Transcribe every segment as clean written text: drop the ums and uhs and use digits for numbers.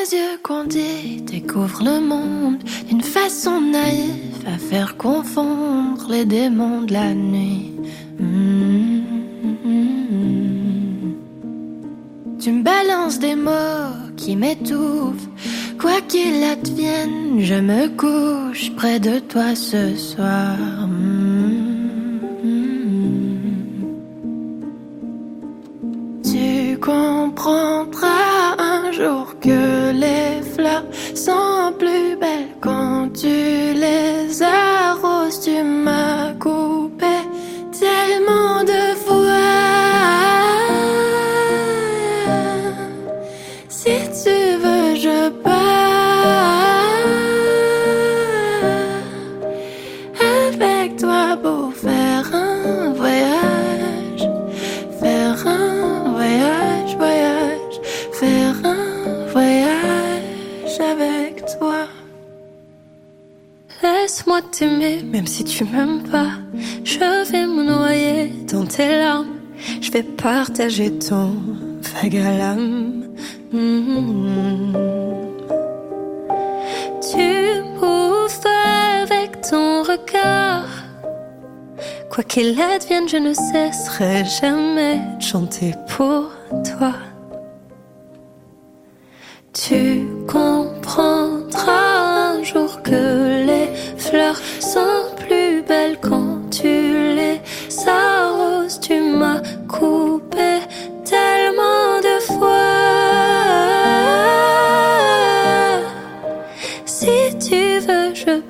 yeux qu'on dit découvre le monde d'une façon naïve à faire confondre les démons de la nuit. Tu me balances des mots qui m'étouffent. Quoi qu'il advienne, je me couche près de toi ce soir. Tu comprendras un jour que les fleurs sont plus belles quand tu les arroses. Tu m'as coupé tellement de fois. Si tu veux, je pars avec toi pour faire un voyage. Faire un voyage, voyage. Faire un voyage avec toi. Laisse-moi t'aimer, même si tu m'aimes pas. Je vais me noyer dans tes larmes. Je vais partager ton vague à l'âme. Tu m'ouvres avec ton regard. Quoi qu'il advienne, je ne cesserai jamais de chanter pour toi. Tu comprendras un jour que les fleurs sont plus belles quand tu les arroses. Tu m'as coupé tellement de fois. Si tu veux, je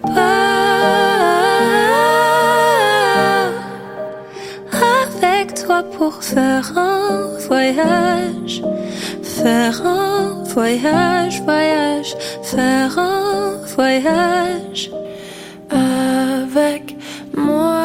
pars avec toi pour faire un voyage. Faire un voyage, voyage. Faire un voyage avec moi.